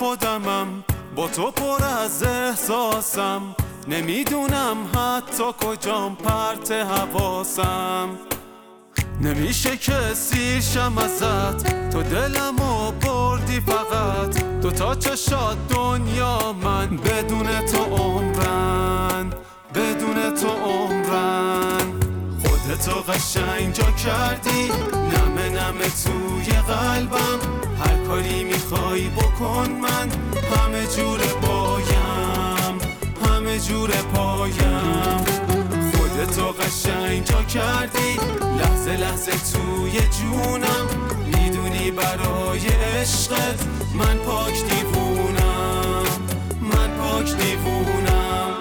خودمم، با تو پر از احساسم، نمیدونم حتی کجام پرت حواسم. نمیشه که سیرشم ازت، تو دلمو بردی فقط، دوتا چشات دنیا من، بدون تو عمرن، بدون تو عمرن. خودتو قشنگ جا کردی، نمه نمه توی قلبم، هر کاری میخوای بکن من همه جور پایم، همه جور پایم. خودتو قشنگ جا کردی، لحظه لحظه توی جونم، میدونی برای عشقت من پاک دیوونم، من پاک دیوونم.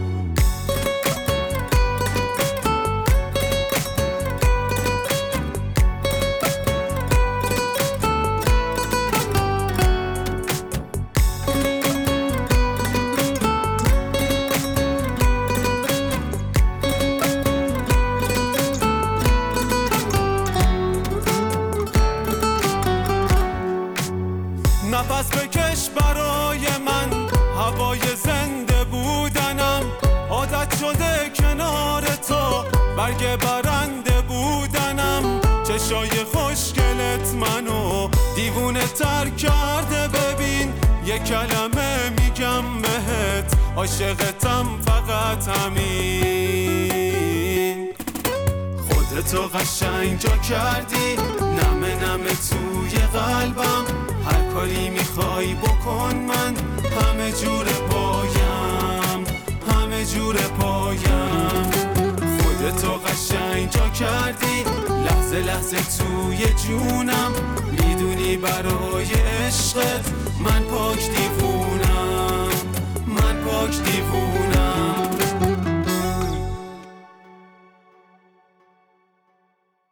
نفس بکش برای من، هوای زنده بودنم، عادت شده کنار تو برگ برنده بودنم. چشای خوشگلت منو دیوونه تر کرده، ببین یه کلمه میگم بهت، عاشقتم فقط همین. خودتو قشنگ جا کردی، نمه نمه توی قلبم، هر کاری میخوای بکن من همه جور پایم، همه جور پایم. خودتو قشنگ جا کردی، لحظه لحظه توی جونم، میدونی برای عشقت من پاک دیوونم، من پاک دیوونم.